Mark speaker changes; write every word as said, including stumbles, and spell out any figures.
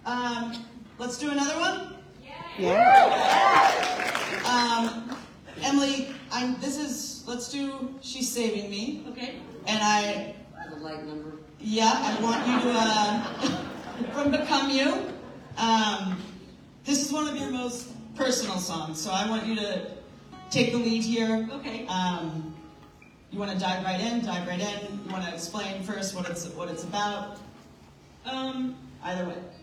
Speaker 1: Um, let's do another one?
Speaker 2: Yeah.
Speaker 1: Um, Emily, I'm, this is, let's do She's Saving Me.
Speaker 3: Okay.
Speaker 1: And I...
Speaker 3: The light number.
Speaker 1: Yeah, I want you to, uh, from Become You. Um, this is one of your most personal songs, so I want you to take the lead here.
Speaker 3: Okay.
Speaker 1: Um, you want to dive right in, dive right in. You want to explain first what it's what it's about.
Speaker 3: Um,
Speaker 1: Either way.